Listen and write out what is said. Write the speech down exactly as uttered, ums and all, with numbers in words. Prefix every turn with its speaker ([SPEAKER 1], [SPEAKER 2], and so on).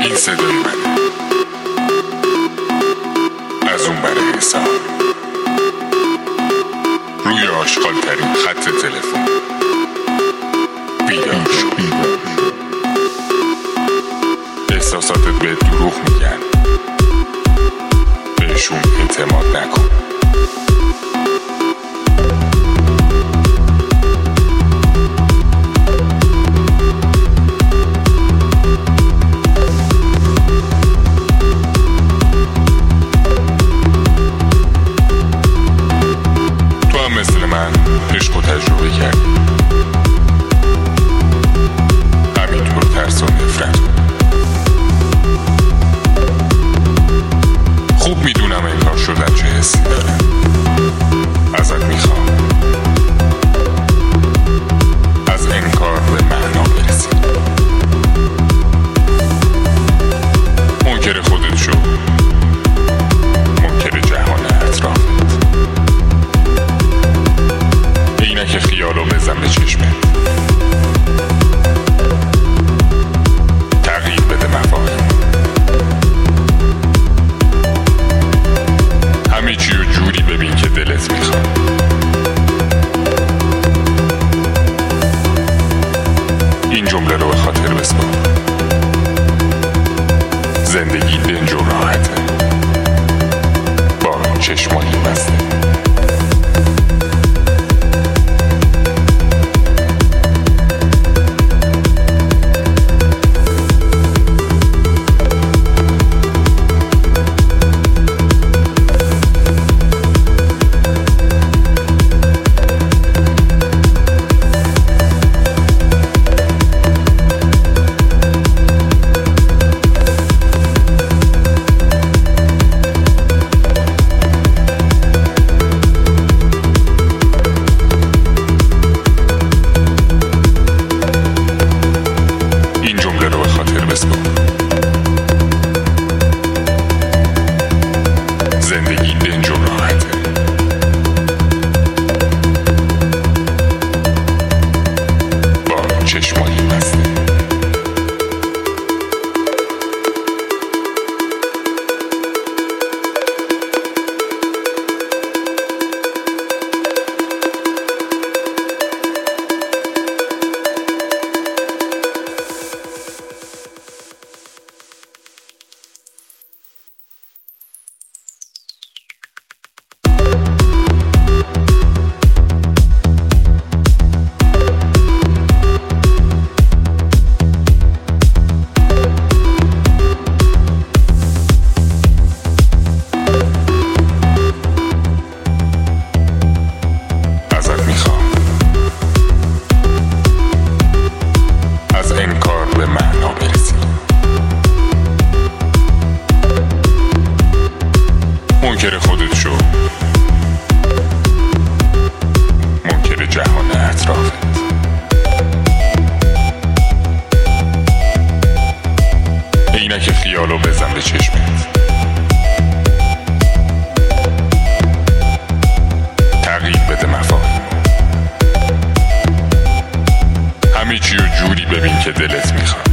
[SPEAKER 1] این صدای منه، از اون برای حساب روی آشغال ترین خط تلفن. بیدار شو، احساساتت به دروغ میگن، بهشون اعتماد نکن. مثل من عشق و تجربه کردی، همینطور ترس و نفرت. خوب میدونم انکار شدن چه حسی داره. ازت میخوام از انکار به معنا برسی. منکر خودت شو، منکر جهان اطرافت. اینک خیالو بزن به چشمت، تغییر بده مفاهیم. همه چی رو جوری ببین که دلت میخواد. این جمله رو به خاطر بسپار. زندگی دنج و راحته با چشمایی بسته. زندگی دنج و راحته با چشمایی بسته. منکر خودت شو، منکر جهان اطرافت. اینک خیالو بزن به چشمت، تغییر بده مفاهیم. همه چی رو جوری ببین که دلت میخواد.